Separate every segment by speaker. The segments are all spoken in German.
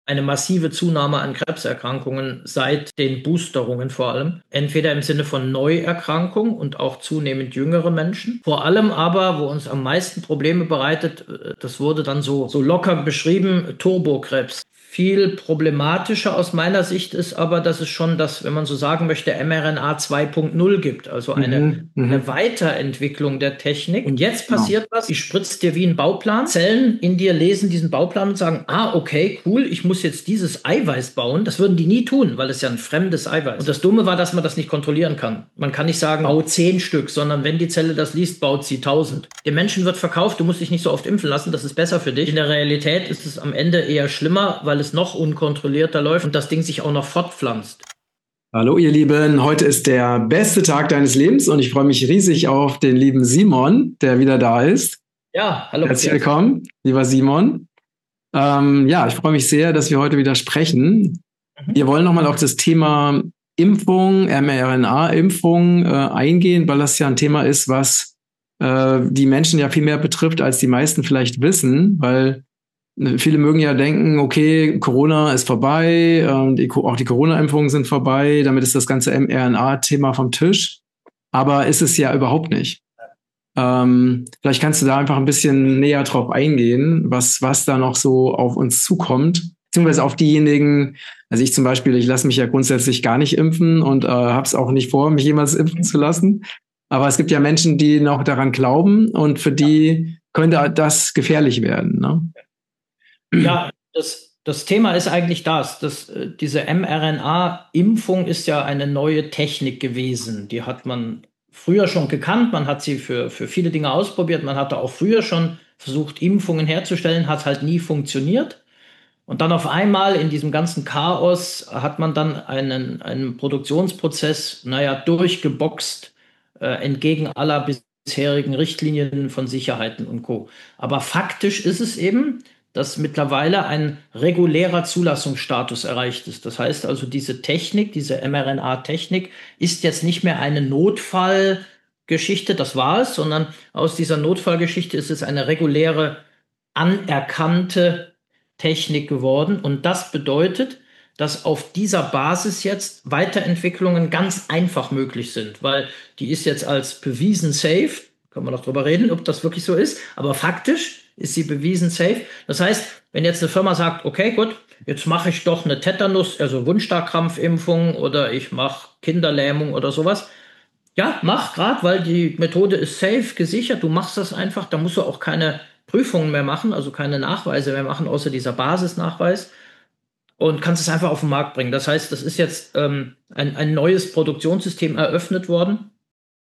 Speaker 1: eine massive Zunahme an Krebserkrankungen seit den Boosterungen vor allem. Entweder im Sinne von Neuerkrankungen und auch zunehmend jüngere Menschen. Vor allem aber, wo uns am meisten Probleme bereitet, das wurde dann so locker beschrieben, Turbokrebs. Viel problematischer aus meiner Sicht ist aber, dass es schon das, wenn man so sagen möchte, mRNA 2.0 gibt, also eine Weiterentwicklung der Technik. Und jetzt passiert was, ich spritze dir wie ein Bauplan, Zellen in dir lesen diesen Bauplan und sagen, okay, cool, ich muss jetzt dieses Eiweiß bauen. Das würden die nie tun, weil es ja ein fremdes Eiweiß ist. Und das Dumme war, dass man das nicht kontrollieren kann. Man kann nicht sagen, bau 10 Stück, sondern wenn die Zelle das liest, baut sie 1000. Dem Menschen wird verkauft, du musst dich nicht so oft impfen lassen, das ist besser für dich. In der Realität ist es am Ende eher schlimmer, weil es noch unkontrollierter läuft und das Ding sich auch noch fortpflanzt.
Speaker 2: Hallo ihr Lieben, heute ist der beste Tag deines Lebens und ich freue mich riesig auf den lieben Simon, der wieder da ist.
Speaker 1: Ja, hallo.
Speaker 2: Herzlich willkommen, lieber Simon. Ich freue mich sehr, dass wir heute wieder sprechen. Wir wollen nochmal auf das Thema Impfung, mRNA-Impfung eingehen, weil das ja ein Thema ist, was die Menschen ja viel mehr betrifft, als die meisten vielleicht wissen, weil viele mögen ja denken, okay, Corona ist vorbei, auch die Corona-Impfungen sind vorbei, damit ist das ganze mRNA-Thema vom Tisch. Aber ist es ja überhaupt nicht. Vielleicht kannst du da einfach ein bisschen näher drauf eingehen, was da noch so auf uns zukommt, beziehungsweise auf diejenigen, also ich zum Beispiel, ich lasse mich ja grundsätzlich gar nicht impfen und habe es auch nicht vor, mich jemals impfen zu lassen. Aber es gibt ja Menschen, die noch daran glauben und für die könnte das gefährlich werden, ne?
Speaker 1: Ja, das Thema ist eigentlich diese mRNA-Impfung ist ja eine neue Technik gewesen. Die hat man früher schon gekannt, man hat sie für viele Dinge ausprobiert, man hatte auch früher schon versucht, Impfungen herzustellen, hat halt nie funktioniert. Und dann auf einmal in diesem ganzen Chaos hat man dann einen Produktionsprozess, durchgeboxt, entgegen aller bisherigen Richtlinien von Sicherheiten und Co. Aber faktisch ist es eben, dass mittlerweile ein regulärer Zulassungsstatus erreicht ist. Das heißt also, diese Technik, diese mRNA-Technik ist jetzt nicht mehr eine Notfallgeschichte, das war es, sondern aus dieser Notfallgeschichte ist es eine reguläre, anerkannte Technik geworden. Und das bedeutet, dass auf dieser Basis jetzt Weiterentwicklungen ganz einfach möglich sind, weil die ist jetzt als bewiesen safe, kann man noch drüber reden, ob das wirklich so ist, aber faktisch ist sie bewiesen safe. Das heißt, wenn jetzt eine Firma sagt, okay, gut, jetzt mache ich doch eine Tetanus, also Wundstarkrampfimpfung oder ich mache Kinderlähmung oder sowas. Ja, mach grad, weil die Methode ist safe, gesichert, du machst das einfach, da musst du auch keine Prüfungen mehr machen, also keine Nachweise mehr machen, außer dieser Basisnachweis und kannst es einfach auf den Markt bringen. Das heißt, das ist jetzt ein neues Produktionssystem eröffnet worden.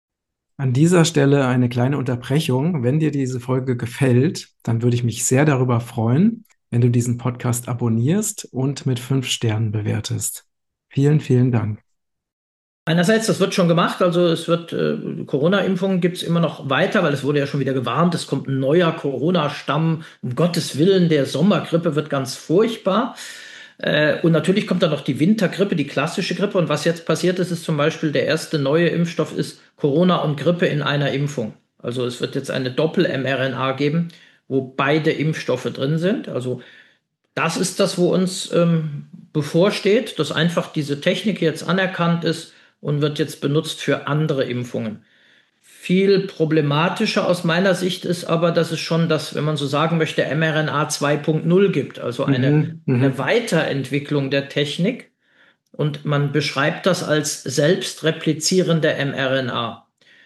Speaker 2: An dieser Stelle eine kleine Unterbrechung. Wenn dir diese Folge gefällt, dann würde ich mich sehr darüber freuen, wenn du diesen Podcast abonnierst und mit 5 Sternen bewertest. Vielen, vielen Dank.
Speaker 1: Einerseits, das wird schon gemacht, also es wird Corona-Impfungen gibt es immer noch weiter, weil es wurde ja schon wieder gewarnt, es kommt ein neuer Corona-Stamm, um Gottes Willen, der Sommergrippe wird ganz furchtbar. Und natürlich kommt dann noch die Wintergrippe, die klassische Grippe. Und was jetzt passiert ist, ist zum Beispiel der erste neue Impfstoff ist Corona und Grippe in einer Impfung. Also es wird jetzt eine Doppel-mRNA geben, wo beide Impfstoffe drin sind. Also das ist das, wo uns bevorsteht, dass einfach diese Technik jetzt anerkannt ist und wird jetzt benutzt für andere Impfungen. Viel problematischer aus meiner Sicht ist aber, dass es schon das, wenn man so sagen möchte, mRNA 2.0 gibt, also eine Weiterentwicklung der Technik. Und man beschreibt das als selbstreplizierende mRNA.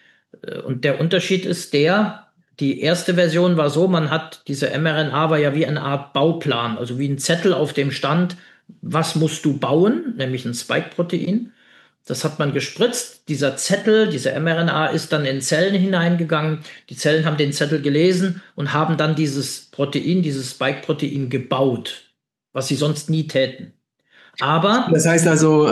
Speaker 1: Und der Unterschied ist die erste Version war so, man hat diese mRNA war ja wie eine Art Bauplan, also wie ein Zettel, auf dem stand, was musst du bauen, nämlich ein Spike-Protein. Das hat man gespritzt. Dieser Zettel, diese mRNA ist dann in Zellen hineingegangen. Die Zellen haben den Zettel gelesen und haben dann dieses Protein, dieses Spike-Protein gebaut, was sie sonst nie täten. Aber
Speaker 2: das heißt also,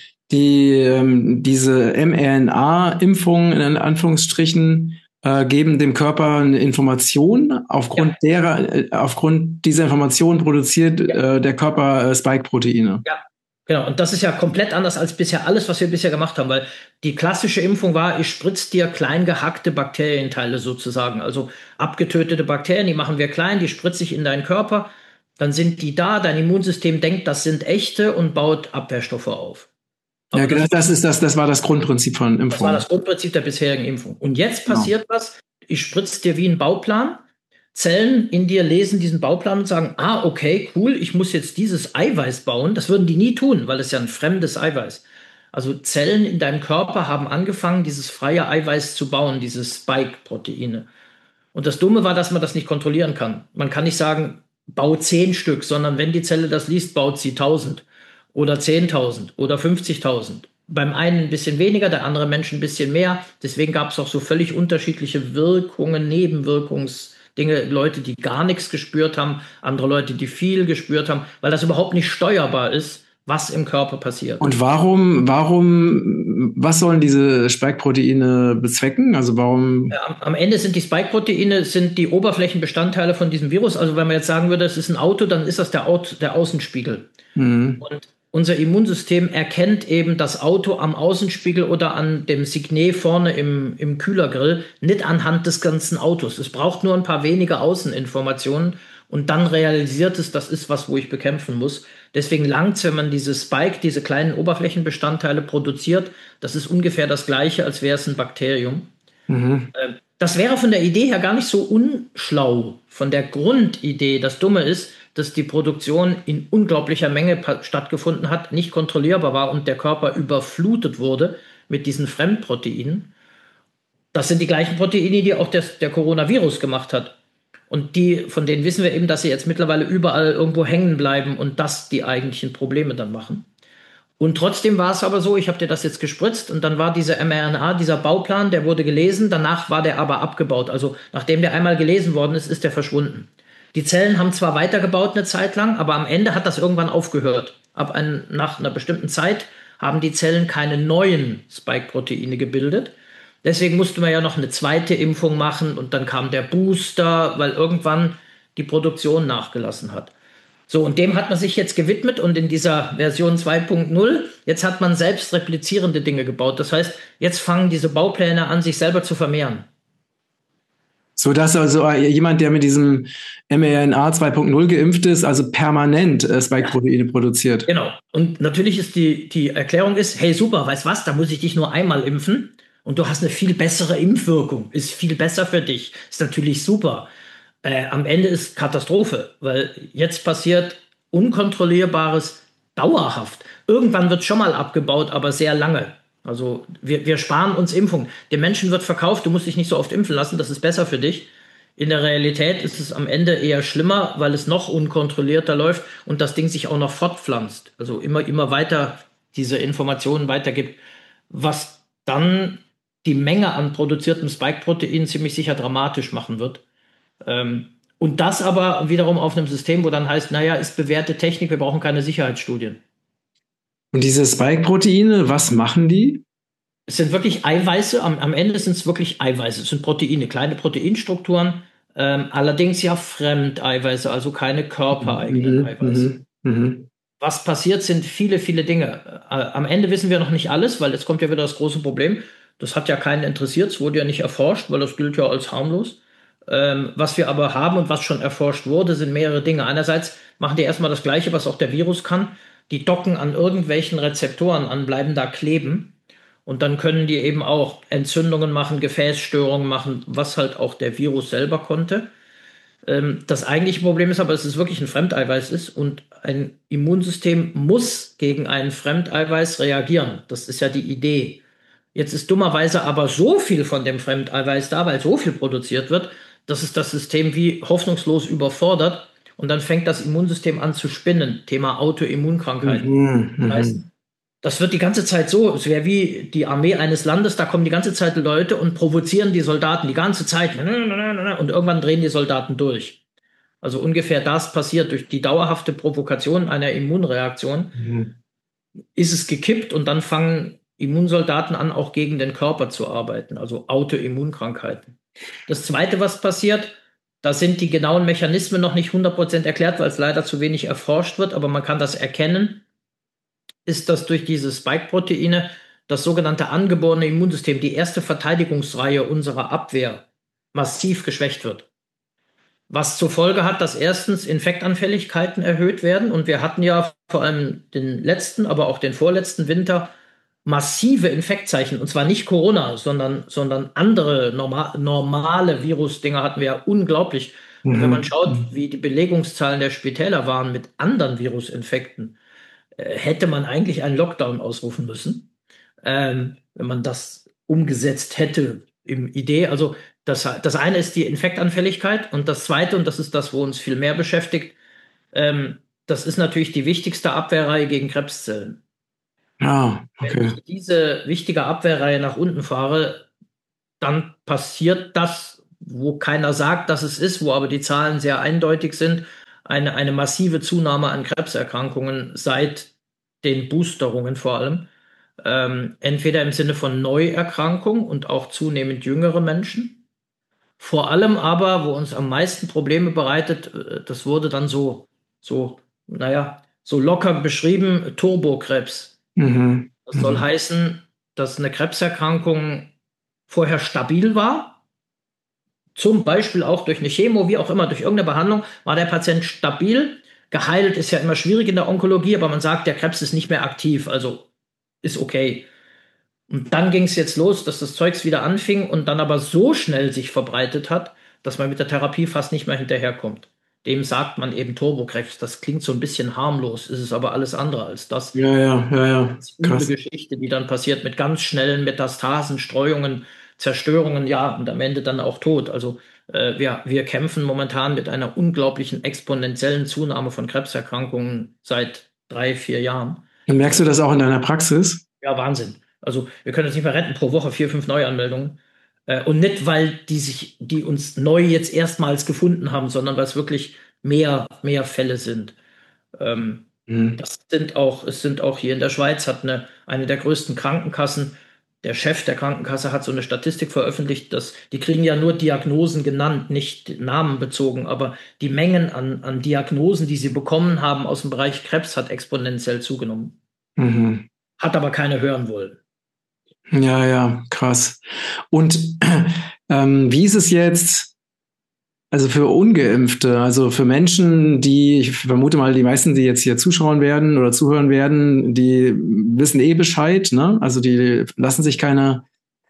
Speaker 2: diese mRNA-Impfungen in Anführungsstrichen geben dem Körper eine Information. Aufgrund dieser Information produziert der Körper Spike-Proteine.
Speaker 1: Ja. Genau, und das ist ja komplett anders als bisher alles, was wir bisher gemacht haben, weil die klassische Impfung war, ich spritze dir klein gehackte Bakterienteile sozusagen, also abgetötete Bakterien, die machen wir klein, die spritze ich in deinen Körper, dann sind die da, dein Immunsystem denkt, das sind echte und baut Abwehrstoffe auf.
Speaker 2: Aber ja, das war das Grundprinzip von Impfung.
Speaker 1: Das war das Grundprinzip der bisherigen Impfung. Und jetzt passiert was, ich spritze dir wie einen Bauplan, Zellen in dir lesen diesen Bauplan und sagen, okay, cool, ich muss jetzt dieses Eiweiß bauen. Das würden die nie tun, weil es ja ein fremdes Eiweiß. Also Zellen in deinem Körper haben angefangen, dieses freie Eiweiß zu bauen, diese Spike-Proteine. Und das Dumme war, dass man das nicht kontrollieren kann. Man kann nicht sagen, bau 10 Stück, sondern wenn die Zelle das liest, baut sie 1000 oder 10.000 oder 50.000. Beim einen ein bisschen weniger, der andere Mensch ein bisschen mehr. Deswegen gab es auch so völlig unterschiedliche Wirkungen, Nebenwirkungsdinge, Leute, die gar nichts gespürt haben, andere Leute, die viel gespürt haben, weil das überhaupt nicht steuerbar ist, was im Körper passiert.
Speaker 2: Und was sollen diese Spike-Proteine bezwecken? Also warum?
Speaker 1: Am Ende sind die Spike-Proteine die Oberflächenbestandteile von diesem Virus. Also wenn man jetzt sagen würde, es ist ein Auto, dann ist das der Außenspiegel. Und unser Immunsystem erkennt eben das Auto am Außenspiegel oder an dem Signet vorne im Kühlergrill, nicht anhand des ganzen Autos. Es braucht nur ein paar wenige Außeninformationen und dann realisiert es, das ist was, wo ich bekämpfen muss. Deswegen langt's, wenn man diese Spike, diese kleinen Oberflächenbestandteile produziert, das ist ungefähr das Gleiche, als wäre es ein Bakterium. Das wäre von der Idee her gar nicht so unschlau. Von der Grundidee, das Dumme ist, dass die Produktion in unglaublicher Menge stattgefunden hat, nicht kontrollierbar war und der Körper überflutet wurde mit diesen Fremdproteinen. Das sind die gleichen Proteine, die auch der Coronavirus gemacht hat. Und von denen wissen wir eben, dass sie jetzt mittlerweile überall irgendwo hängen bleiben und das die eigentlichen Probleme dann machen. Und trotzdem war es aber so, ich habe dir das jetzt gespritzt und dann war diese mRNA, dieser Bauplan, der wurde gelesen, danach war der aber abgebaut. Also nachdem der einmal gelesen worden ist, ist der verschwunden. Die Zellen haben zwar weitergebaut eine Zeit lang, aber am Ende hat das irgendwann aufgehört. Nach einer bestimmten Zeit haben die Zellen keine neuen Spike-Proteine gebildet. Deswegen musste man ja noch eine zweite Impfung machen und dann kam der Booster, weil irgendwann die Produktion nachgelassen hat. So, und dem hat man sich jetzt gewidmet und in dieser Version 2.0, jetzt hat man selbst replizierende Dinge gebaut. Das heißt, jetzt fangen diese Baupläne an, sich selber zu vermehren.
Speaker 2: So dass also jemand, der mit diesem mRNA 2.0 geimpft ist, also permanent Spike-Proteine produziert.
Speaker 1: Genau. Und natürlich ist die Erklärung ist, hey super, weißt was, da muss ich dich nur einmal impfen und du hast eine viel bessere Impfwirkung, ist viel besser für dich, ist natürlich super. Am Ende ist Katastrophe, weil jetzt passiert Unkontrollierbares dauerhaft. Irgendwann wird schon mal abgebaut, aber sehr lange. Also wir sparen uns Impfung. Dem Menschen wird verkauft, du musst dich nicht so oft impfen lassen, das ist besser für dich. In der Realität ist es am Ende eher schlimmer, weil es noch unkontrollierter läuft und das Ding sich auch noch fortpflanzt. Also immer weiter diese Informationen weitergibt, was dann die Menge an produziertem Spike-Protein ziemlich sicher dramatisch machen wird. Und das aber wiederum auf einem System, wo dann heißt, naja, ist bewährte Technik, wir brauchen keine Sicherheitsstudien.
Speaker 2: Und diese Spike-Proteine, was machen die?
Speaker 1: Es sind wirklich Eiweiße, am Ende sind es wirklich Eiweiße, es sind Proteine, kleine Proteinstrukturen, allerdings ja Fremdeiweiße, also keine körpereigenen Eiweiße. Was passiert, sind viele, viele Dinge. Am Ende wissen wir noch nicht alles, weil jetzt kommt ja wieder das große Problem, das hat ja keinen interessiert, es wurde ja nicht erforscht, weil das gilt ja als harmlos. Was wir aber haben und was schon erforscht wurde, sind mehrere Dinge. Einerseits machen die erstmal das Gleiche, was auch der Virus kann. Die docken an irgendwelchen Rezeptoren an, bleiben da kleben. Und dann können die eben auch Entzündungen machen, Gefäßstörungen machen, was halt auch der Virus selber konnte. Das eigentliche Problem ist aber, dass es wirklich ein Fremdeiweiß ist und ein Immunsystem muss gegen ein Fremdeiweiß reagieren. Das ist ja die Idee. Jetzt ist dummerweise aber so viel von dem Fremdeiweiß da, weil so viel produziert wird, dass es das System wie hoffnungslos überfordert und dann fängt das Immunsystem an zu spinnen. Thema Autoimmunkrankheiten. Das heißt, das wird die ganze Zeit so, es wäre wie die Armee eines Landes, da kommen die ganze Zeit Leute und provozieren die Soldaten die ganze Zeit und irgendwann drehen die Soldaten durch. Also ungefähr das passiert durch die dauerhafte Provokation einer Immunreaktion. Ist es gekippt und dann fangen Immunsoldaten an, auch gegen den Körper zu arbeiten, also Autoimmunkrankheiten. Das Zweite, was passiert, da sind die genauen Mechanismen noch nicht 100% erklärt, weil es leider zu wenig erforscht wird, aber man kann das erkennen, ist, dass durch diese Spike-Proteine das sogenannte angeborene Immunsystem, die erste Verteidigungsreihe unserer Abwehr, massiv geschwächt wird. Was zur Folge hat, dass erstens Infektanfälligkeiten erhöht werden. Und wir hatten ja vor allem den letzten, aber auch den vorletzten Winter massive Infektzeichen. Und zwar nicht Corona, sondern andere normale Virusdinger hatten wir ja unglaublich. Und wenn man schaut, wie die Belegungszahlen der Spitäler waren mit anderen Virusinfekten, hätte man eigentlich einen Lockdown ausrufen müssen, wenn man das umgesetzt hätte im Idee. Also das eine ist die Infektanfälligkeit und das zweite, und das ist das, wo uns viel mehr beschäftigt, das ist natürlich die wichtigste Abwehrreihe gegen Krebszellen.
Speaker 2: Ah, okay.
Speaker 1: Wenn ich diese wichtige Abwehrreihe nach unten fahre, dann passiert das, wo keiner sagt, dass es ist, wo aber die Zahlen sehr eindeutig sind, eine massive Zunahme an Krebserkrankungen seit den Boosterungen vor allem. Entweder im Sinne von Neuerkrankung und auch zunehmend jüngere Menschen. Vor allem aber, wo uns am meisten Probleme bereitet, das wurde dann naja, so locker beschrieben, Turbokrebs. Das soll heißen, dass eine Krebserkrankung vorher stabil war, zum Beispiel auch durch eine Chemo, wie auch immer, durch irgendeine Behandlung, war der Patient stabil. Geheilt ist ja immer schwierig in der Onkologie, aber man sagt, der Krebs ist nicht mehr aktiv, also ist okay. Und dann ging es jetzt los, dass das Zeugs wieder anfing und dann aber so schnell sich verbreitet hat, dass man mit der Therapie fast nicht mehr hinterherkommt. Dem sagt man eben Turbokrebs. Das klingt so ein bisschen harmlos, ist es aber alles andere als das.
Speaker 2: Ja.
Speaker 1: Das ist eine Geschichte, die dann passiert mit ganz schnellen Metastasen, Streuungen, Zerstörungen, ja, und am Ende dann auch Tod. Also wir kämpfen momentan mit einer unglaublichen exponentiellen Zunahme von Krebserkrankungen seit 3, 4 Jahren.
Speaker 2: Und merkst du das auch in deiner Praxis?
Speaker 1: Ja, Wahnsinn. Also wir können uns nicht mehr retten, pro Woche 4, 5 Neuanmeldungen. Und nicht, weil die uns neu jetzt erstmals gefunden haben, sondern weil es wirklich mehr Fälle sind. Es sind auch hier in der Schweiz, hat eine der größten Krankenkassen, der Chef der Krankenkasse hat so eine Statistik veröffentlicht, dass die kriegen ja nur Diagnosen genannt, nicht namenbezogen, aber die Mengen an Diagnosen, die sie bekommen haben aus dem Bereich Krebs, hat exponentiell zugenommen. Hat aber keiner hören wollen.
Speaker 2: Ja, krass. Und wie ist es jetzt, also für Ungeimpfte, also für Menschen, die, ich vermute mal, die meisten, die jetzt hier zuschauen werden oder zuhören werden, die wissen eh Bescheid, ne? Also die lassen sich keine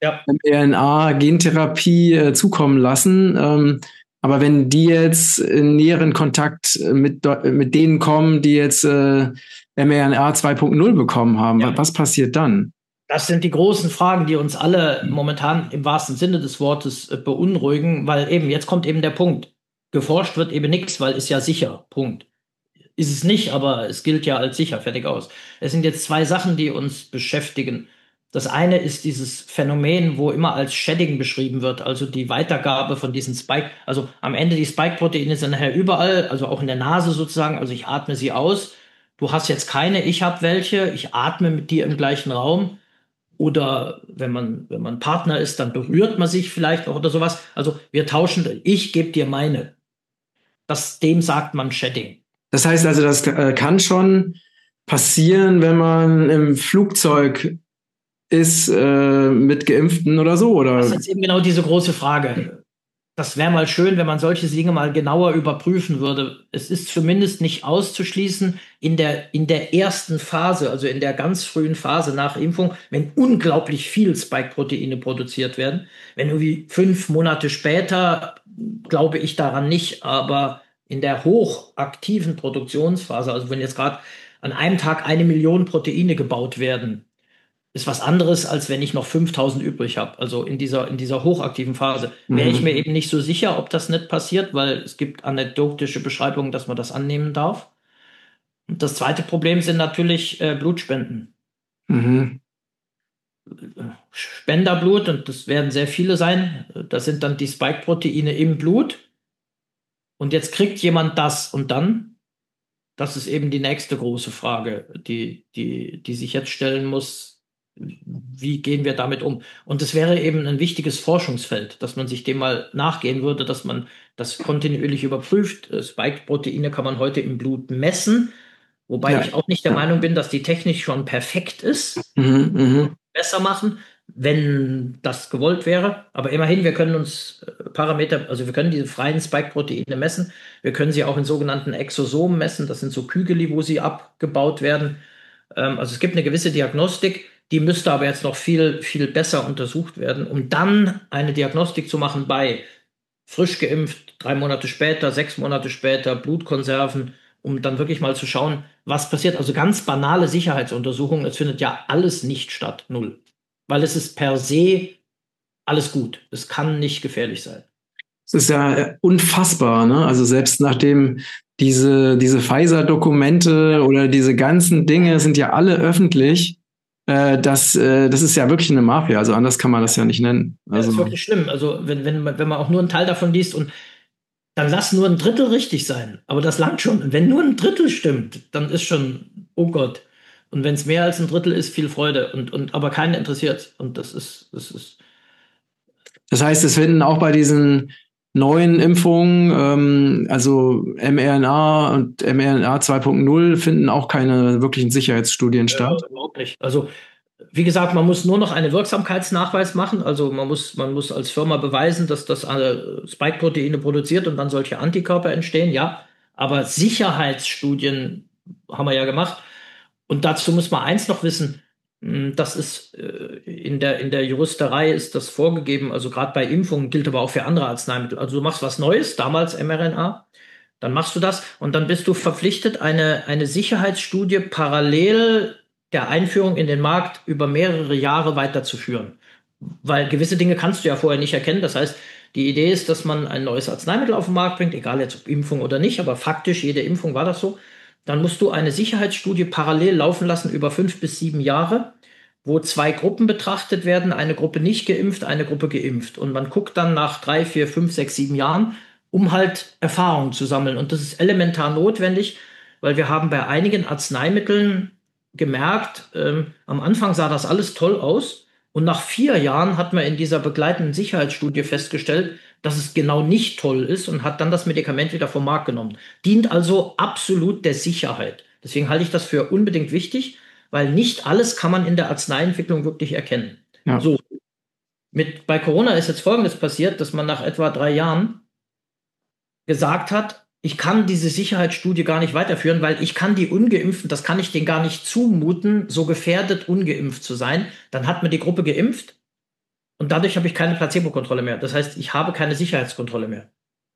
Speaker 2: mRNA-Gentherapie zukommen lassen. Aber wenn die jetzt in näheren Kontakt mit denen kommen, die jetzt mRNA 2.0 bekommen haben, was passiert dann?
Speaker 1: Das sind die großen Fragen, die uns alle momentan im wahrsten Sinne des Wortes beunruhigen, weil eben, jetzt kommt eben der Punkt. Geforscht wird eben nichts, weil ist ja sicher. Punkt. Ist es nicht, aber es gilt ja als sicher, fertig aus. Es sind jetzt 2 Sachen, die uns beschäftigen. Das eine ist dieses Phänomen, wo immer als Shedding beschrieben wird, also die Weitergabe von diesen Spike, also am Ende die Spike-Proteine sind nachher überall, also auch in der Nase sozusagen, also ich atme sie aus. Du hast jetzt keine, ich habe welche, ich atme mit dir im gleichen Raum. Oder wenn man Partner ist, dann berührt man sich vielleicht auch oder sowas. Also wir tauschen, ich gebe dir meine. Dem sagt man Shedding.
Speaker 2: Das heißt also, das kann schon passieren, wenn man im Flugzeug ist mit Geimpften oder so, oder?
Speaker 1: Das ist jetzt eben genau diese große Frage. Das wäre mal schön, wenn man solche Dinge mal genauer überprüfen würde. Es ist zumindest nicht auszuschließen, in der ersten Phase, also in der ganz frühen Phase nach Impfung, wenn unglaublich viel Spike-Proteine produziert werden. Wenn irgendwie 5 Monate später, glaube ich daran nicht, aber in der hochaktiven Produktionsphase, also wenn jetzt gerade an einem Tag 1 Million Proteine gebaut werden, ist was anderes, als wenn ich noch 5.000 übrig habe. Also in dieser hochaktiven Phase wäre ich mir eben nicht so sicher, ob das nicht passiert, weil es gibt anekdotische Beschreibungen, dass man das annehmen darf. Und das zweite Problem sind natürlich Blutspenden. Spenderblut, und das werden sehr viele sein, das sind dann die Spike-Proteine im Blut. Und jetzt kriegt jemand das und dann? Das ist eben die nächste große Frage, die sich jetzt stellen muss. Wie gehen wir damit um? Und es wäre eben ein wichtiges Forschungsfeld, dass man sich dem mal nachgehen würde, dass man das kontinuierlich überprüft. Spike-Proteine kann man heute im Blut messen, wobei ich auch nicht der Meinung bin, dass die Technik schon perfekt ist. Besser machen. wenn das gewollt wäre. Aber immerhin, wir können uns Parameter, also wir können diese freien Spike-Proteine messen. Wir können sie auch in sogenannten Exosomen messen. Das sind so Kügeli, wo sie abgebaut werden. Also es gibt eine gewisse Diagnostik, die müsste aber jetzt noch viel, viel besser untersucht werden, um dann eine Diagnostik zu machen bei frisch geimpft, 3 Monate später, 6 Monate später, Blutkonserven, um dann wirklich mal zu schauen, was passiert. Also ganz banale Sicherheitsuntersuchungen, es findet ja alles nicht statt, null. Weil es ist per se alles gut. Es kann nicht gefährlich sein.
Speaker 2: Es ist ja unfassbar, ne? Also selbst nachdem diese Pfizer-Dokumente oder diese ganzen Dinge sind ja alle öffentlich. Das ist ja wirklich eine Mafia. Also anders kann man das ja nicht nennen.
Speaker 1: Also, das ist wirklich schlimm. Also wenn man auch nur einen Teil davon liest und dann lass nur ein Drittel richtig sein. Aber das langt schon. Und wenn nur ein Drittel stimmt, dann ist schon, oh Gott. Und wenn es mehr als ein Drittel ist, viel Freude. Aber keinen interessiert. Und das ist.
Speaker 2: Das heißt, es finden auch bei diesen neuen Impfungen, also mRNA und mRNA 2.0, finden auch keine wirklichen Sicherheitsstudien statt.
Speaker 1: Überhaupt nicht. Also, wie gesagt, man muss nur noch einen Wirksamkeitsnachweis machen. Also man muss als Firma beweisen, dass das Spike-Proteine produziert und dann solche Antikörper entstehen, ja. Aber Sicherheitsstudien haben wir ja gemacht. Und dazu muss man eins noch wissen, das ist in der Juristerei ist das vorgegeben, also gerade bei Impfungen gilt aber auch für andere Arzneimittel. Also du machst was Neues, damals mRNA, dann machst du das und dann bist du verpflichtet, eine Sicherheitsstudie parallel der Einführung in den Markt über mehrere Jahre weiterzuführen. Weil gewisse Dinge kannst du ja vorher nicht erkennen. Das heißt, die Idee ist, dass man ein neues Arzneimittel auf den Markt bringt, egal jetzt ob Impfung oder nicht, aber faktisch jede Impfung war das so. Dann musst du eine Sicherheitsstudie parallel laufen lassen über 5 bis 7 Jahre, wo 2 Gruppen betrachtet werden, eine Gruppe nicht geimpft, eine Gruppe geimpft. Und man guckt dann nach 3, 4, 5, 6, 7 Jahren, um halt Erfahrungen zu sammeln. Und das ist elementar notwendig, weil wir haben bei einigen Arzneimitteln gemerkt, am Anfang sah das alles toll aus. Und nach 4 Jahren hat man in dieser begleitenden Sicherheitsstudie festgestellt, dass es genau nicht toll ist und hat dann das Medikament wieder vom Markt genommen. Dient also absolut der Sicherheit. Deswegen halte ich das für unbedingt wichtig, weil nicht alles kann man in der Arzneientwicklung wirklich erkennen. Ja. So, bei Corona ist jetzt Folgendes passiert, dass man nach etwa 3 Jahren gesagt hat, ich kann diese Sicherheitsstudie gar nicht weiterführen, weil ich kann die Ungeimpften, das kann ich denen gar nicht zumuten, so gefährdet ungeimpft zu sein. Dann hat man die Gruppe geimpft und dadurch habe ich keine Placebo-Kontrolle mehr. Das heißt, ich habe keine Sicherheitskontrolle mehr.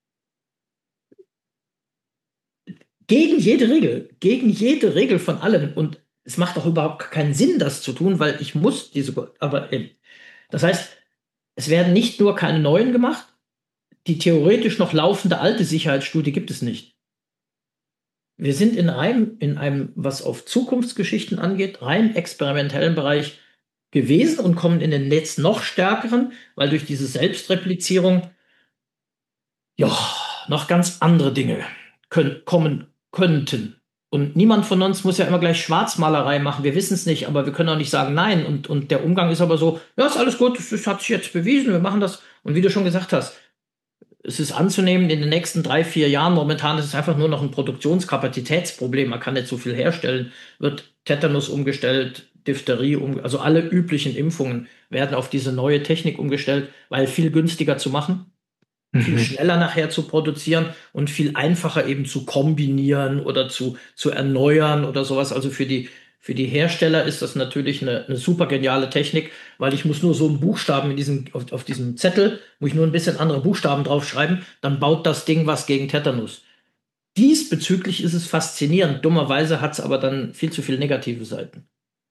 Speaker 1: Gegen jede Regel von allem. Und es macht auch überhaupt keinen Sinn, das zu tun, weil ich muss das heißt, es werden nicht nur keine neuen gemacht, die theoretisch noch laufende alte Sicherheitsstudie gibt es nicht. Wir sind in einem, was auf Zukunftsgeschichten angeht, rein experimentellen Bereich gewesen und kommen in den Netz noch stärkeren, weil durch diese Selbstreplizierung ja noch ganz andere Dinge kommen könnten. Und niemand von uns muss ja immer gleich Schwarzmalerei machen. Wir wissen es nicht, aber wir können auch nicht sagen nein. Und der Umgang ist aber so, ja, ist alles gut, das hat sich jetzt bewiesen, wir machen das. Und wie du schon gesagt hast, es ist anzunehmen, in den nächsten 3, 4 Jahren, momentan ist es einfach nur noch ein Produktionskapazitätsproblem, man kann nicht so viel herstellen, wird Tetanus umgestellt, Diphtherie, also alle üblichen Impfungen werden auf diese neue Technik umgestellt, weil viel günstiger zu machen, viel schneller nachher zu produzieren und viel einfacher eben zu kombinieren oder zu erneuern oder sowas. Also für die Hersteller ist das natürlich eine super geniale Technik, weil ich muss nur so einen Buchstaben auf diesem Zettel, muss ich nur ein bisschen andere Buchstaben draufschreiben, dann baut das Ding was gegen Tetanus. Diesbezüglich ist es faszinierend. Dummerweise hat es aber dann viel zu viele negative Seiten.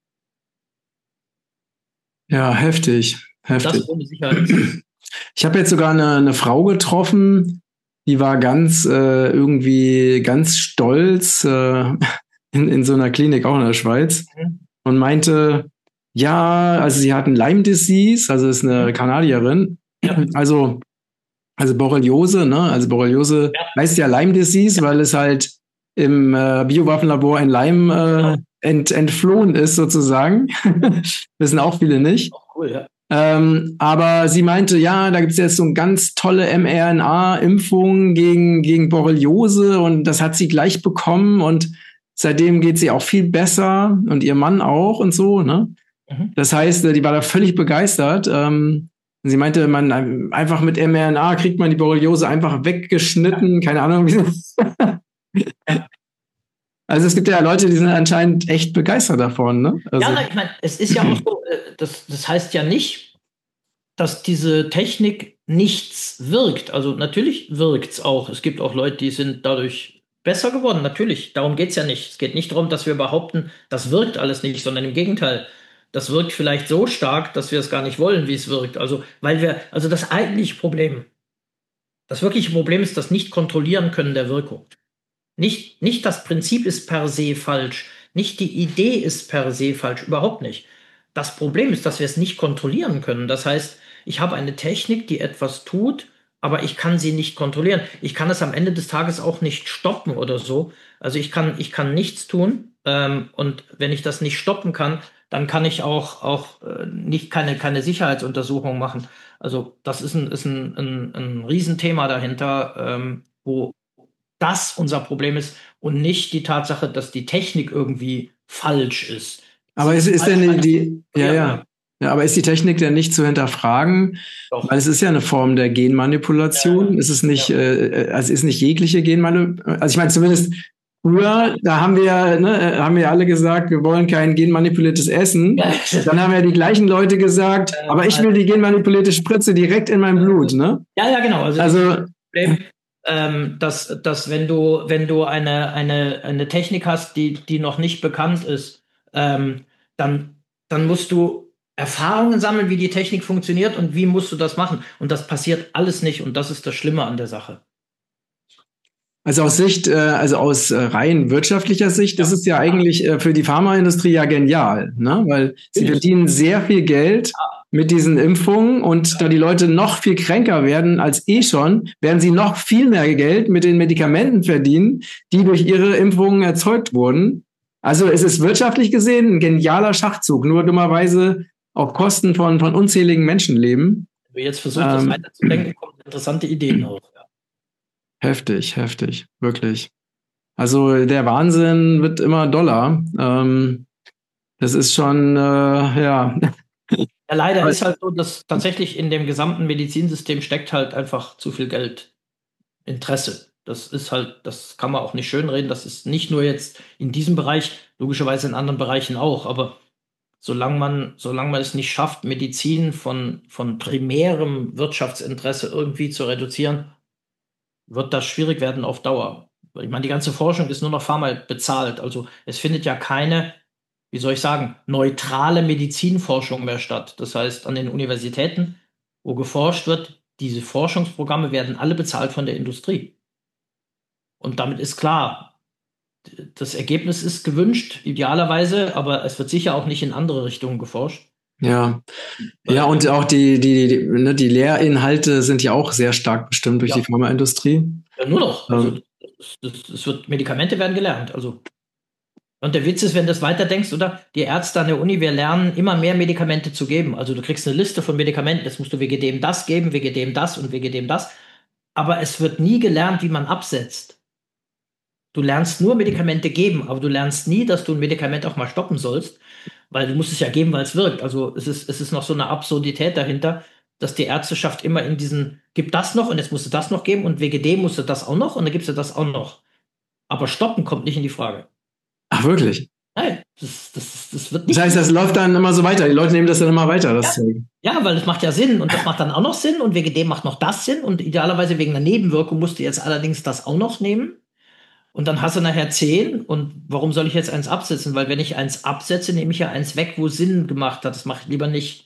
Speaker 2: Ja, heftig.
Speaker 1: Das ohne Sicherheit.
Speaker 2: Ich habe jetzt sogar eine Frau getroffen, die war irgendwie ganz stolz, in so einer Klinik, auch in der Schweiz, und meinte, ja, also sie hat ein Lyme Disease, also ist eine Kanadierin, also Borreliose, ne? Also Borreliose heißt ja Lyme Disease, weil es halt im Biowaffenlabor in Lyme entflohen ist, sozusagen. Wissen auch viele nicht.
Speaker 1: Auch cool, ja.
Speaker 2: Aber sie meinte, ja, da gibt es jetzt so eine ganz tolle mRNA-Impfung gegen Borreliose und das hat sie gleich bekommen und seitdem geht sie auch viel besser und ihr Mann auch und so, ne? Das heißt, die war da völlig begeistert. Sie meinte, man einfach mit mRNA kriegt man die Borreliose einfach weggeschnitten, keine Ahnung. Also es gibt ja Leute, die sind anscheinend echt begeistert davon, ne? Also,
Speaker 1: ja, ich meine, es ist ja auch so, das heißt ja nicht, dass diese Technik nichts wirkt. Also natürlich wirkt es auch. Es gibt auch Leute, die sind dadurch besser geworden. Natürlich, darum geht es ja nicht. Es geht nicht darum, dass wir behaupten, das wirkt alles nicht, sondern im Gegenteil. Das wirkt vielleicht so stark, dass wir es gar nicht wollen, wie es wirkt. Also, also das eigentliche Problem, das wirkliche Problem ist das Nicht-Kontrollieren können der Wirkung. Nicht das Prinzip ist per se falsch. Nicht die Idee ist per se falsch. Überhaupt nicht. Das Problem ist, dass wir es nicht kontrollieren können. Das heißt, ich habe eine Technik, die etwas tut, aber ich kann sie nicht kontrollieren. Ich kann es am Ende des Tages auch nicht stoppen oder so. Also ich kann nichts tun. Und wenn ich das nicht stoppen kann, dann kann ich auch nicht keine Sicherheitsuntersuchung machen. Also das ist ein Riesenthema dahinter, wo das unser Problem ist und nicht die Tatsache, dass die Technik irgendwie falsch ist.
Speaker 2: aber ist denn aber ist die Technik denn nicht zu hinterfragen?
Speaker 1: Doch.
Speaker 2: Weil es ist ja eine Form der Genmanipulation. Ist es nicht, also ist nicht jegliche Genmanipulation? Also ich meine zumindest früher, da haben wir alle gesagt, wir wollen kein genmanipuliertes Essen. Dann haben ja die gleichen Leute gesagt, aber ich will die genmanipulierte Spritze direkt in mein Blut, ne?
Speaker 1: Ja, genau. Also dass wenn du eine Technik hast, die noch nicht bekannt ist, dann musst du Erfahrungen sammeln, wie die Technik funktioniert und wie musst du das machen. Und das passiert alles nicht und das ist das Schlimme an der Sache.
Speaker 2: Also aus rein wirtschaftlicher Sicht, das ist ja eigentlich für die Pharmaindustrie ja genial, ne? Weil sie verdienen sehr viel Geld mit diesen Impfungen und da die Leute noch viel kränker werden als schon, werden sie noch viel mehr Geld mit den Medikamenten verdienen, die durch ihre Impfungen erzeugt wurden. Also es ist wirtschaftlich gesehen ein genialer Schachzug, nur dummerweise auf Kosten von unzähligen Menschenleben.
Speaker 1: Wenn du jetzt versuchst, das weiterzudenken, kommen interessante Ideen auf. Ja.
Speaker 2: Heftig, wirklich. Also der Wahnsinn wird immer doller. Das ist schon, ja.
Speaker 1: Ja, leider ist halt so, dass tatsächlich in dem gesamten Medizinsystem steckt halt einfach zu viel Geld, Interesse. Das ist halt, das kann man auch nicht schönreden. Das ist nicht nur jetzt in diesem Bereich, logischerweise in anderen Bereichen auch. Aber solange man es nicht schafft, Medizin von primärem Wirtschaftsinteresse irgendwie zu reduzieren, wird das schwierig werden auf Dauer. Ich meine, die ganze Forschung ist nur noch Pharma bezahlt. Also es findet ja keine, wie soll ich sagen, neutrale Medizinforschung mehr statt. Das heißt, an den Universitäten, wo geforscht wird, diese Forschungsprogramme werden alle bezahlt von der Industrie. Und damit ist klar, das Ergebnis ist gewünscht, idealerweise, aber es wird sicher auch nicht in andere Richtungen geforscht.
Speaker 2: Ja, und auch die Lehrinhalte sind ja auch sehr stark bestimmt durch die Pharmaindustrie.
Speaker 1: Ja, nur noch. Also, Medikamente werden gelernt. Also. Und der Witz ist, wenn du es weiterdenkst, oder? Die Ärzte an der Uni, wir lernen immer mehr Medikamente zu geben. Also du kriegst eine Liste von Medikamenten, jetzt musst du wegen dem das geben, wegen dem das und wegen dem das. Aber es wird nie gelernt, wie man absetzt. Du lernst nur Medikamente geben, aber du lernst nie, dass du ein Medikament auch mal stoppen sollst, weil du musst es ja geben, weil es wirkt. Also es ist noch so eine Absurdität dahinter, dass die Ärzteschaft immer in gib das noch und jetzt musst du das noch geben und wegen dem musst du das auch noch und dann gibst du das auch noch. Aber stoppen kommt nicht in die Frage.
Speaker 2: Ach, wirklich?
Speaker 1: Nein, das wird nicht.
Speaker 2: Das heißt, das läuft dann immer so weiter. Die Leute nehmen das dann immer weiter.
Speaker 1: Ja, weil das macht ja Sinn und das macht dann auch noch Sinn und wegen dem macht noch das Sinn und idealerweise wegen einer Nebenwirkung musst du jetzt allerdings das auch noch nehmen und dann hast du nachher 10 und warum soll ich jetzt eins absetzen? Weil wenn ich eins absetze, nehme ich ja eins weg, wo Sinn gemacht hat. Das mache ich lieber nicht.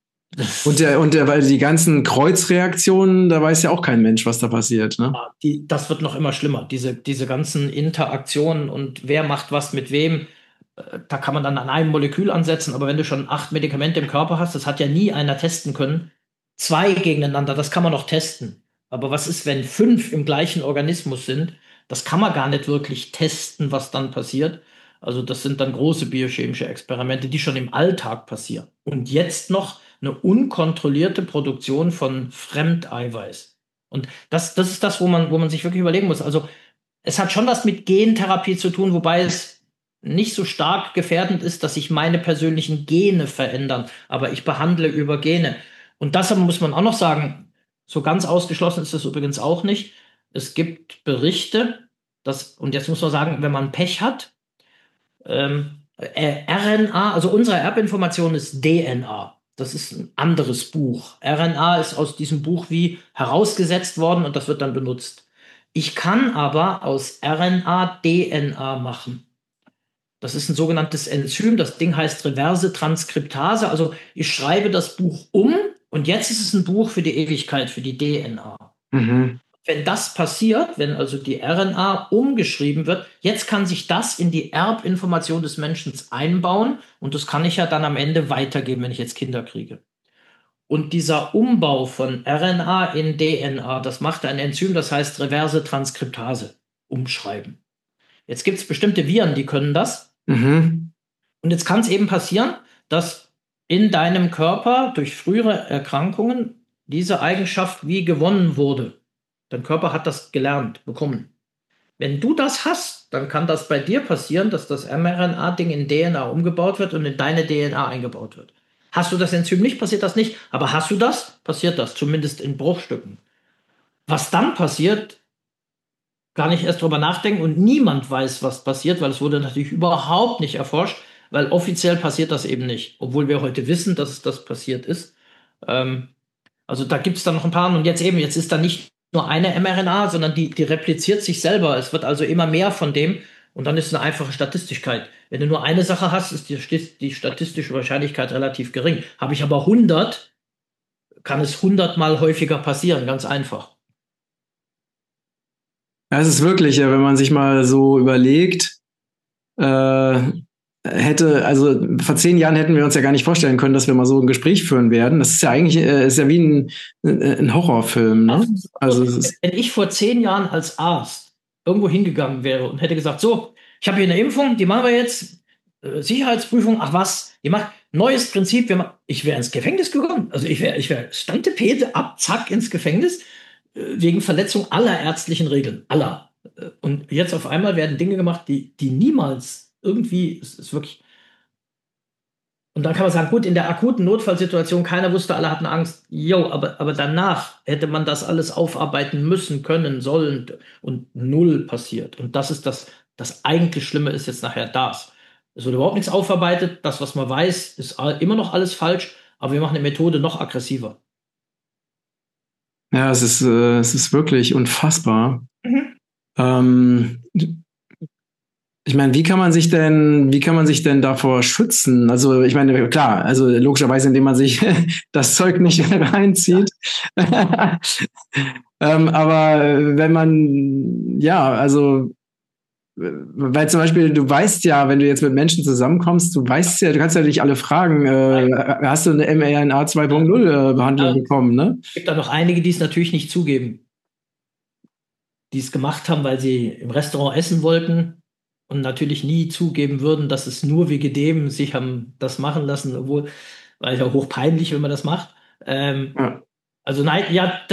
Speaker 2: Weil die ganzen Kreuzreaktionen, da weiß ja auch kein Mensch, was da passiert, ne?
Speaker 1: Das wird noch immer schlimmer. Diese ganzen Interaktionen und wer macht was mit wem, da kann man dann an einem Molekül ansetzen, aber wenn du schon 8 Medikamente im Körper hast, das hat ja nie einer testen können. 2 gegeneinander, das kann man noch testen. Aber was ist, wenn 5 im gleichen Organismus sind? Das kann man gar nicht wirklich testen, was dann passiert. Also das sind dann große biochemische Experimente, die schon im Alltag passieren. Und jetzt noch eine unkontrollierte Produktion von Fremdeiweiß. Und das ist das, wo man sich wirklich überlegen muss. Also es hat schon was mit Gentherapie zu tun, wobei es nicht so stark gefährdend ist, dass sich meine persönlichen Gene verändern. Aber ich behandle über Gene. Und das muss man auch noch sagen, so ganz ausgeschlossen ist das übrigens auch nicht. Es gibt Berichte, und jetzt muss man sagen, wenn man Pech hat, RNA, also unsere Erbinformation ist DNA. Das ist ein anderes Buch. RNA ist aus diesem Buch wie herausgesetzt worden und das wird dann benutzt. Ich kann aber aus RNA DNA machen. Das ist ein sogenanntes Enzym. Das Ding heißt reverse Transkriptase. Also ich schreibe das Buch um und jetzt ist es ein Buch für die Ewigkeit, für die DNA.
Speaker 2: Mhm.
Speaker 1: Wenn das passiert, wenn also die RNA umgeschrieben wird, jetzt kann sich das in die Erbinformation des Menschen einbauen und das kann ich ja dann am Ende weitergeben, wenn ich jetzt Kinder kriege. Und dieser Umbau von RNA in DNA, das macht ein Enzym, das heißt reverse Transkriptase, umschreiben. Jetzt gibt es bestimmte Viren, die können das.
Speaker 2: Mhm.
Speaker 1: Und jetzt kann es eben passieren, dass in deinem Körper durch frühere Erkrankungen diese Eigenschaft wie gewonnen wurde. Dein Körper hat das gelernt, bekommen. Wenn du das hast, dann kann das bei dir passieren, dass das mRNA-Ding in DNA umgebaut wird und in deine DNA eingebaut wird. Hast du das Enzym nicht, passiert das nicht. Aber hast du das, passiert das, zumindest in Bruchstücken. Was dann passiert, gar nicht erst drüber nachdenken und niemand weiß, was passiert, weil es wurde natürlich überhaupt nicht erforscht, weil offiziell passiert das eben nicht, obwohl wir heute wissen, dass das passiert ist. Also da gibt es dann noch ein paar und jetzt ist da nicht nur eine mRNA, sondern die repliziert sich selber. Es wird also immer mehr von dem und dann ist es eine einfache Statistigkeit. Wenn du nur eine Sache hast, ist die statistische Wahrscheinlichkeit relativ gering. Habe ich aber 100, kann es 100-mal häufiger passieren, ganz einfach.
Speaker 2: Ja, es ist wirklich, wenn man sich mal so überlegt, also vor 10 Jahren hätten wir uns ja gar nicht vorstellen können, dass wir mal so ein Gespräch führen werden. Das ist ja eigentlich, ist ja wie ein Horrorfilm, ne? Also
Speaker 1: wenn ich vor 10 Jahren als Arzt irgendwo hingegangen wäre und hätte gesagt, so, ich habe hier eine Impfung, die machen wir jetzt, Sicherheitsprüfung, ach was, die macht neues Prinzip, ich wäre ins Gefängnis gegangen. Also ich wäre Stantepede ab, zack, ins Gefängnis, wegen Verletzung aller ärztlichen Regeln, aller. Und jetzt auf einmal werden Dinge gemacht, die niemals irgendwie, es ist wirklich. Und dann kann man sagen, gut, in der akuten Notfallsituation, keiner wusste, alle hatten Angst. Jo, aber danach hätte man das alles aufarbeiten müssen, können, sollen und null passiert. Und das ist das eigentlich Schlimme ist jetzt nachher das. Es wird überhaupt nichts aufarbeitet. Das, was man weiß, ist immer noch alles falsch, aber wir machen die Methode noch aggressiver.
Speaker 2: ja, es ist wirklich unfassbar.
Speaker 1: Mhm.
Speaker 2: Ich meine, wie kann man sich denn davor schützen? Also, ich meine, klar, also logischerweise, indem man sich das Zeug nicht reinzieht. Aber wenn man, ja, also, weil zum Beispiel, du weißt ja, wenn du jetzt mit Menschen zusammenkommst, du weißt ja, du kannst ja nicht alle fragen, hast du eine mRNA 2.0 Behandlung bekommen, ne?
Speaker 1: Es gibt da noch einige, die es natürlich nicht zugeben, die es gemacht haben, weil sie im Restaurant essen wollten und natürlich nie zugeben würden, dass es nur wegen dem sich haben das machen lassen, obwohl, weil ja hochpeinlich, wenn man das macht.
Speaker 2: Ja.
Speaker 1: Also nein, ja,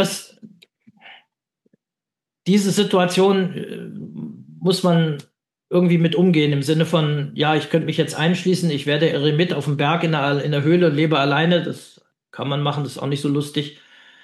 Speaker 1: diese Situation muss man irgendwie mit umgehen, im Sinne von, ja, ich könnte mich jetzt einschließen, ich werde Eremit auf dem Berg in der Höhle, lebe alleine, das kann man machen, das ist auch nicht so lustig.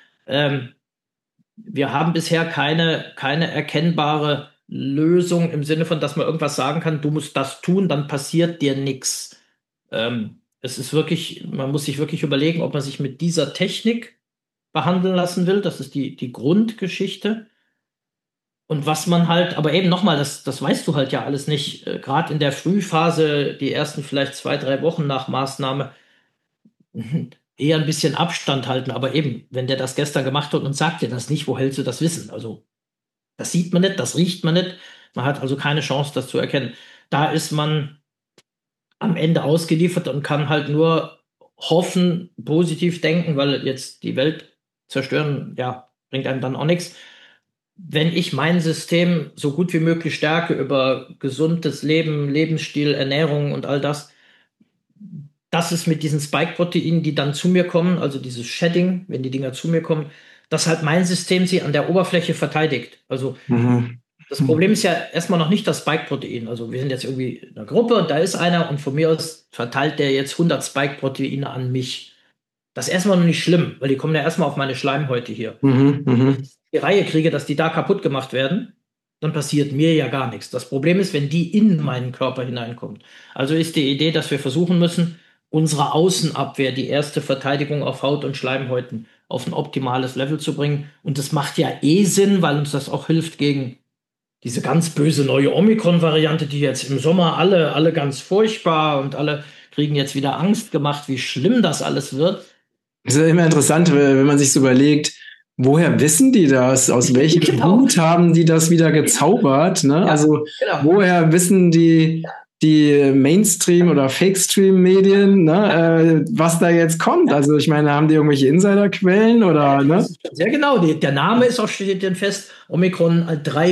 Speaker 1: Wir haben bisher keine erkennbare Lösung im Sinne von, dass man irgendwas sagen kann, du musst das tun, dann passiert dir nichts. Es ist wirklich, man muss sich wirklich überlegen, ob man sich mit dieser Technik behandeln lassen will. Das ist die Grundgeschichte. Und was man halt, aber eben nochmal, das weißt du halt ja alles nicht. Gerade in der Frühphase, die ersten vielleicht 2, 3 Wochen nach Maßnahme, eher ein bisschen Abstand halten. Aber eben, wenn der das gestern gemacht hat und sagt dir das nicht, wo hältst du das Wissen? Also, das sieht man nicht, das riecht man nicht. Man hat also keine Chance, das zu erkennen. Da ist man am Ende ausgeliefert und kann halt nur hoffen, positiv denken, weil jetzt die Welt zerstören, ja, bringt einem dann auch nichts. Wenn ich mein System so gut wie möglich stärke über gesundes Leben, Lebensstil, Ernährung und all das, das ist mit diesen Spike-Proteinen, die dann zu mir kommen, also dieses Shedding, wenn die Dinger zu mir kommen, dass halt mein System sie an der Oberfläche verteidigt. Also
Speaker 2: Mhm.
Speaker 1: Das Problem ist ja erstmal noch nicht das Spike-Protein. Also wir sind jetzt irgendwie in einer Gruppe und da ist einer und von mir aus verteilt der jetzt 100 Spike-Proteine an mich. Das ist erstmal noch nicht schlimm, weil die kommen ja erstmal auf meine Schleimhäute hier. Wenn ich die Reihe kriege, dass die da kaputt gemacht werden, dann passiert mir ja gar nichts. Das Problem ist, wenn die in meinen Körper hineinkommt. Also ist die Idee, dass wir versuchen müssen, unsere Außenabwehr, die erste Verteidigung auf Haut und Schleimhäuten, auf ein optimales Level zu bringen. Und das macht ja eh Sinn, weil uns das auch hilft gegen diese ganz böse neue Omikron-Variante, die jetzt im Sommer alle ganz furchtbar und alle kriegen jetzt wieder Angst gemacht, wie schlimm das alles wird.
Speaker 2: Es ist ja immer interessant, wenn man sich so überlegt, woher wissen die das? Aus welchem Hut haben die das wieder gezaubert? Ne?
Speaker 1: Ja,
Speaker 2: also
Speaker 1: genau.
Speaker 2: woher wissen die Mainstream- oder Fake-Stream-Medien, ne, was da jetzt kommt? Also ich meine, haben die irgendwelche Insiderquellen oder? Ne?
Speaker 1: Sehr genau. Der Name ist auch, steht denn fest, Omikron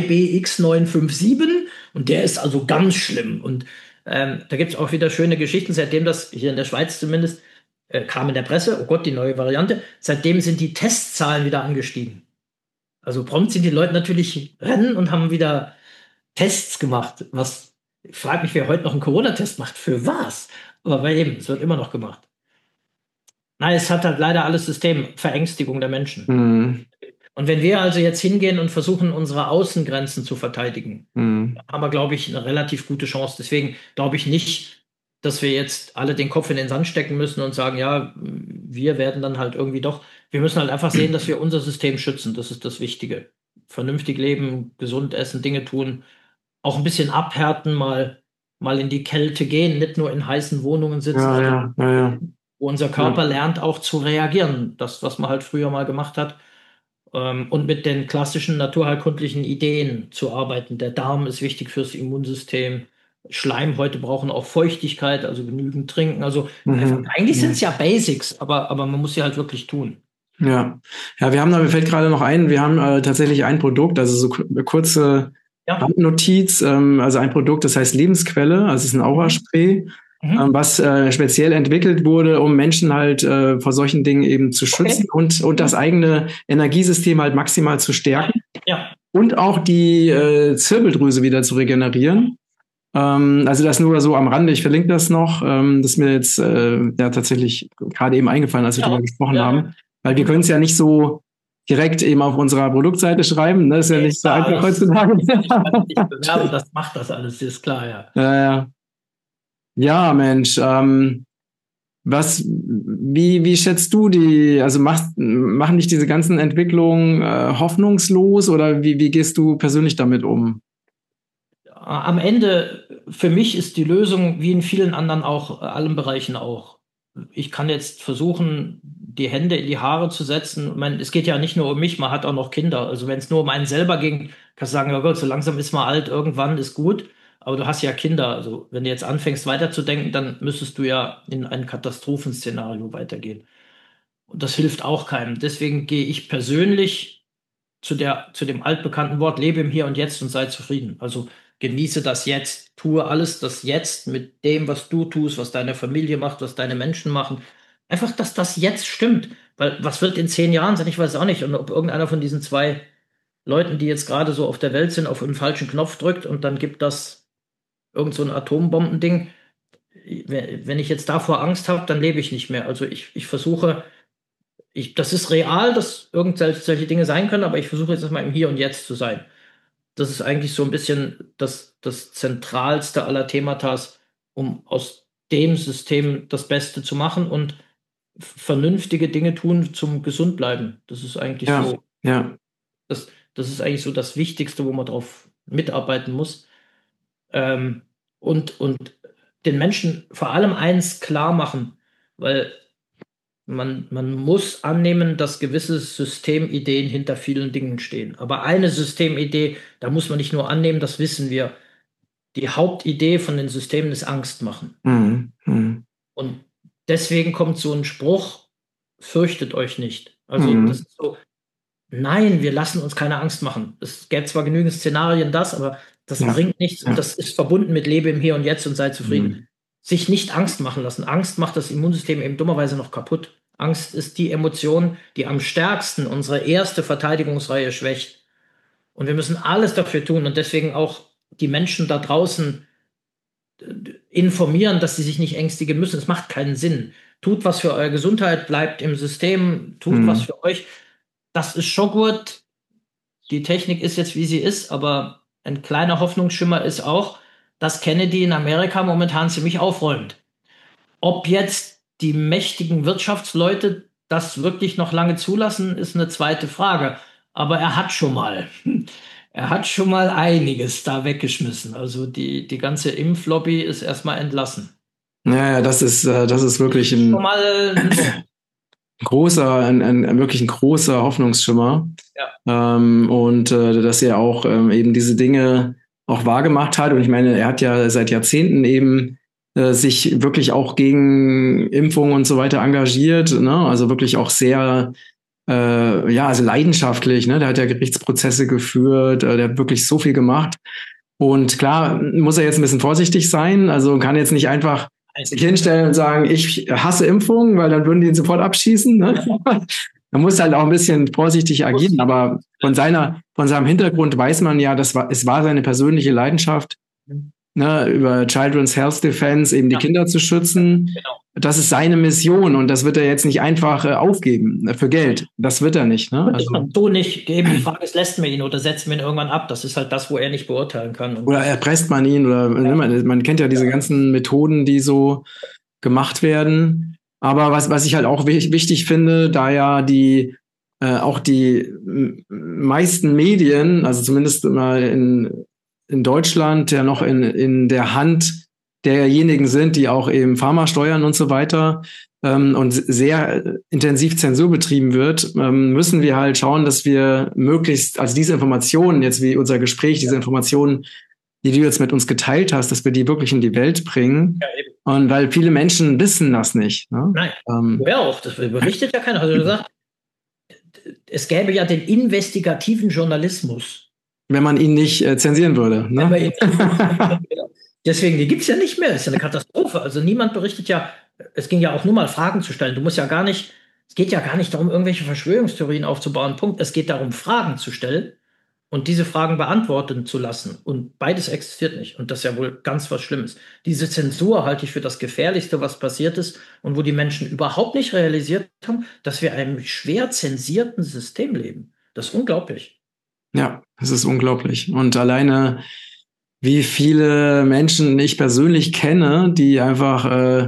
Speaker 1: 3BX957 und der ist also ganz schlimm. Und da gibt es auch wieder schöne Geschichten, seitdem das hier in der Schweiz zumindest kam in der Presse, oh Gott, die neue Variante, seitdem sind die Testzahlen wieder angestiegen. Also prompt sind die Leute natürlich rennen und haben wieder Tests gemacht. Ich frage mich, wer heute noch einen Corona-Test macht. Für was? Aber weil eben, es wird immer noch gemacht. Nein, es hat halt leider alles Systemverängstigung der Menschen. Und wenn wir also jetzt hingehen und versuchen, unsere Außengrenzen zu verteidigen, haben wir, glaube ich, eine relativ gute Chance. Deswegen glaube ich nicht, dass wir jetzt alle den Kopf in den Sand stecken müssen und sagen, ja, wir werden dann halt irgendwie doch. Wir müssen halt einfach sehen, dass wir unser System schützen. Das ist das Wichtige. Vernünftig leben, gesund essen, Dinge tun, auch ein bisschen abhärten, mal in die Kälte gehen, nicht nur in heißen Wohnungen sitzen, wo unser Körper lernt auch zu reagieren. Das, was man halt früher mal gemacht hat. Und mit den klassischen naturheilkundlichen Ideen zu arbeiten. Der Darm ist wichtig fürs Immunsystem. Schleimhäute brauchen auch Feuchtigkeit, also genügend trinken. Also eigentlich sind es ja Basics, aber man muss sie halt wirklich tun.
Speaker 2: Ja, mir fällt gerade noch ein, wir haben tatsächlich ein Produkt, also so kurze Randnotiz, also ein Produkt, das heißt Lebensquelle, also es ist ein Aura-Spray, was speziell entwickelt wurde, um Menschen halt vor solchen Dingen eben zu schützen und das eigene Energiesystem halt maximal zu stärken und auch die Zirbeldrüse wieder zu regenerieren. Also das nur so am Rande, ich verlinke das noch, das ist mir jetzt tatsächlich gerade eben eingefallen, als wir darüber gesprochen haben, weil wir können es ja nicht so direkt eben auf unserer Produktseite schreiben, ne? Das ist ja nicht so einfach heutzutage.
Speaker 1: Das macht das alles, ist klar,
Speaker 2: Ja, Mensch, wie schätzt du also machen dich diese ganzen Entwicklungen hoffnungslos oder wie gehst du persönlich damit um?
Speaker 1: Am Ende, für mich ist die Lösung, wie in vielen anderen auch, allen Bereichen auch. Ich kann jetzt versuchen, die Hände in die Haare zu setzen. Ich meine, es geht ja nicht nur um mich, man hat auch noch Kinder. Also wenn es nur um einen selber ging, kannst du sagen, oh Gott, so langsam ist man alt, irgendwann ist gut. Aber du hast ja Kinder. Also wenn du jetzt anfängst weiterzudenken, dann müsstest du ja in ein Katastrophenszenario weitergehen. Und das hilft auch keinem. Deswegen gehe ich persönlich zu dem altbekannten Wort, lebe im Hier und Jetzt und sei zufrieden. Also genieße das Jetzt, tue alles das Jetzt mit dem, was du tust, was deine Familie macht, was deine Menschen machen. Einfach, dass das jetzt stimmt. Weil was wird in 10 Jahren sein? Ich weiß auch nicht. Und ob irgendeiner von diesen 2 Leuten, die jetzt gerade so auf der Welt sind, auf einen falschen Knopf drückt und dann gibt das irgend so ein Atombombending. Wenn ich jetzt davor Angst habe, dann lebe ich nicht mehr. Also ich versuche, das ist real, dass solche Dinge sein können, aber ich versuche jetzt erstmal im Hier und Jetzt zu sein. Das ist eigentlich so ein bisschen das zentralste aller Thematas, um aus dem System das Beste zu machen und vernünftige Dinge tun zum gesund bleiben. Das ist eigentlich so.
Speaker 2: Ja.
Speaker 1: Das ist eigentlich so das Wichtigste, wo man drauf mitarbeiten muss. Und den Menschen vor allem eins klar machen, weil man muss annehmen, dass gewisse Systemideen hinter vielen Dingen stehen. Aber eine Systemidee, da muss man nicht nur annehmen, das wissen wir. Die Hauptidee von den Systemen ist Angst machen. Und deswegen kommt so ein Spruch, fürchtet euch nicht. Also das ist so, nein, wir lassen uns keine Angst machen. Es gäbe zwar genügend Szenarien, aber das bringt nichts. Und das ist verbunden mit Lebe im Hier und Jetzt und sei zufrieden. Sich nicht Angst machen lassen. Angst macht das Immunsystem eben dummerweise noch kaputt. Angst ist die Emotion, die am stärksten unsere erste Verteidigungsreihe schwächt. Und wir müssen alles dafür tun und deswegen auch die Menschen da draußen informieren, dass sie sich nicht ängstigen müssen. Es macht keinen Sinn. Tut was für eure Gesundheit, bleibt im System, tut was für euch. Das ist schon gut. Die Technik ist jetzt, wie sie ist, aber ein kleiner Hoffnungsschimmer ist auch, dass Kennedy in Amerika momentan ziemlich aufräumt. Ob jetzt die mächtigen Wirtschaftsleute das wirklich noch lange zulassen, ist eine zweite Frage. Aber er hat schon mal einiges da weggeschmissen. Also die ganze Impflobby ist erstmal entlassen.
Speaker 2: Ja, das ist wirklich ein wirklich ein großer Hoffnungsschimmer. Ja. Dass er auch eben diese Dinge auch wahrgemacht hat. Und ich meine, er hat ja seit Jahrzehnten eben sich wirklich auch gegen Impfungen und so weiter engagiert, ne? Also wirklich auch sehr also leidenschaftlich, ne? Der hat ja Gerichtsprozesse geführt, der hat wirklich so viel gemacht. Und klar muss er jetzt ein bisschen vorsichtig sein, also kann jetzt nicht einfach sich hinstellen und sagen, ich hasse Impfungen, weil dann würden die ihn sofort abschießen. Ne? Man muss halt auch ein bisschen vorsichtig agieren, aber von seinem Hintergrund weiß man ja, es war seine persönliche Leidenschaft, ne, über Children's Health Defense eben die Kinder zu schützen. Genau. Das ist seine Mission und das wird er jetzt nicht einfach aufgeben für Geld. Das wird er nicht. Ne?
Speaker 1: Also, so nicht geben. Die Frage ist, lässt man ihn oder setzt man ihn irgendwann ab? Das ist halt das, wo er nicht beurteilen kann.
Speaker 2: Oder erpresst man ihn oder man kennt ja diese ganzen Methoden, die so gemacht werden. Aber was ich halt auch wichtig finde, da ja auch die meisten Medien, also zumindest mal in Deutschland ja noch in der Hand derjenigen sind, die auch eben Pharma steuern und so weiter und sehr intensiv Zensur betrieben wird, müssen wir halt schauen, dass wir möglichst, also diese Informationen, jetzt wie unser Gespräch, diese Informationen, die du jetzt mit uns geteilt hast, dass wir die wirklich in die Welt bringen. Ja, eben. Und weil viele Menschen wissen das nicht. Ne?
Speaker 1: Nein, ja auch, das berichtet ja keiner. Also gesagt, es gäbe ja den investigativen Journalismus.
Speaker 2: Wenn man ihn nicht zensieren würde. Ne?
Speaker 1: Deswegen, die gibt es ja nicht mehr. Das ist ja eine Katastrophe. Also niemand berichtet ja, es ging ja auch nur mal Fragen zu stellen. Es geht ja gar nicht darum, irgendwelche Verschwörungstheorien aufzubauen. Punkt. Es geht darum, Fragen zu stellen und diese Fragen beantworten zu lassen. Und beides existiert nicht. Und das ist ja wohl ganz was Schlimmes. Diese Zensur halte ich für das Gefährlichste, was passiert ist und wo die Menschen überhaupt nicht realisiert haben, dass wir in einem schwer zensierten System leben. Das ist unglaublich.
Speaker 2: Ja, es ist unglaublich. Und alleine, wie viele Menschen ich persönlich kenne, die einfach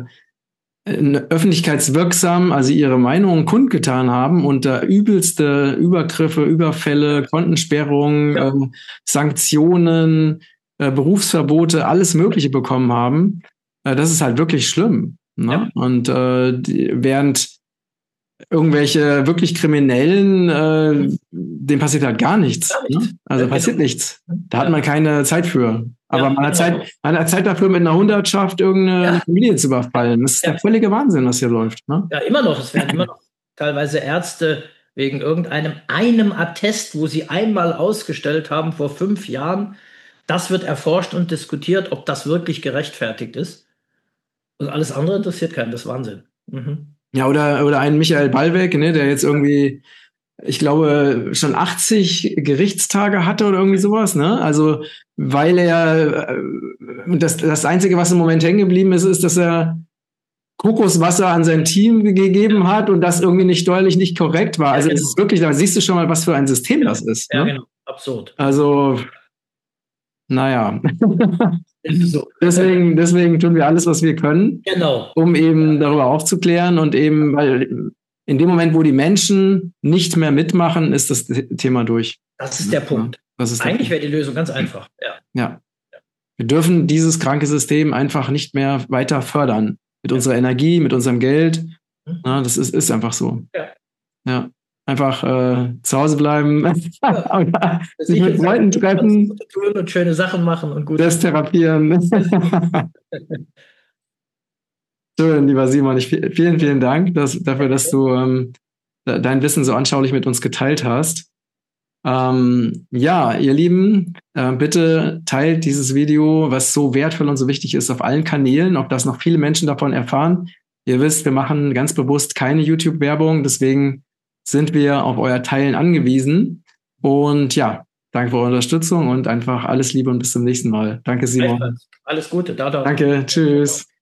Speaker 2: öffentlichkeitswirksam, also ihre Meinung kundgetan haben und da übelste Übergriffe, Überfälle, Kontensperrungen, Sanktionen, Berufsverbote, alles Mögliche bekommen haben. Das ist halt wirklich schlimm. Ne? Ja. Und während irgendwelche wirklich Kriminellen, dem passiert halt gar nichts. Ne? Also passiert nichts. Da hat man keine Zeit für. Aber man hat Zeit dafür, mit einer Hundertschaft irgendeine Familie zu überfallen. Das ist der völlige Wahnsinn, was hier läuft. Ne?
Speaker 1: Ja, immer noch. Es werden immer noch teilweise Ärzte wegen einem Attest, wo sie einmal ausgestellt haben vor 5 Jahren. Das wird erforscht und diskutiert, ob das wirklich gerechtfertigt ist. Und alles andere interessiert keinen. Das ist Wahnsinn. Mhm.
Speaker 2: Ja, oder ein Michael Ballweg, ne, der jetzt irgendwie, ich glaube, schon 80 Gerichtstage hatte oder irgendwie sowas, ne? Also, weil er, das Einzige, was im Moment hängen geblieben ist, dass er Kokoswasser an sein Team gegeben hat und das irgendwie nicht steuerlich nicht korrekt war. Also, es ist wirklich, da siehst du schon mal, was für ein System das ist.
Speaker 1: Ja,
Speaker 2: ne?
Speaker 1: genau, absurd.
Speaker 2: Also, naja. So. Deswegen tun wir alles, was wir können, um eben darüber aufzuklären und eben, weil in dem Moment, wo die Menschen nicht mehr mitmachen, ist das Thema durch.
Speaker 1: Das ist der Punkt. Eigentlich wäre die Lösung ganz einfach.
Speaker 2: Ja. Wir dürfen dieses kranke System einfach nicht mehr weiter fördern. Mit unserer Energie, mit unserem Geld. Ja, das ist einfach so. Ja. Einfach zu Hause bleiben, sich mit Freunden treffen
Speaker 1: und schöne Sachen machen und gut
Speaker 2: das therapieren. Schön, lieber Simon, vielen, vielen Dank dafür, dass du dein Wissen so anschaulich mit uns geteilt hast. Ja, ihr Lieben, bitte teilt dieses Video, was so wertvoll und so wichtig ist, auf allen Kanälen, ob das noch viele Menschen davon erfahren. Ihr wisst, wir machen ganz bewusst keine YouTube-Werbung, deswegen sind wir auf euer Teilen angewiesen. Und ja, Danke für eure Unterstützung und einfach alles Liebe und bis zum nächsten Mal. Danke, Simon.
Speaker 1: Alles Gute. Da.
Speaker 2: Danke, tschüss.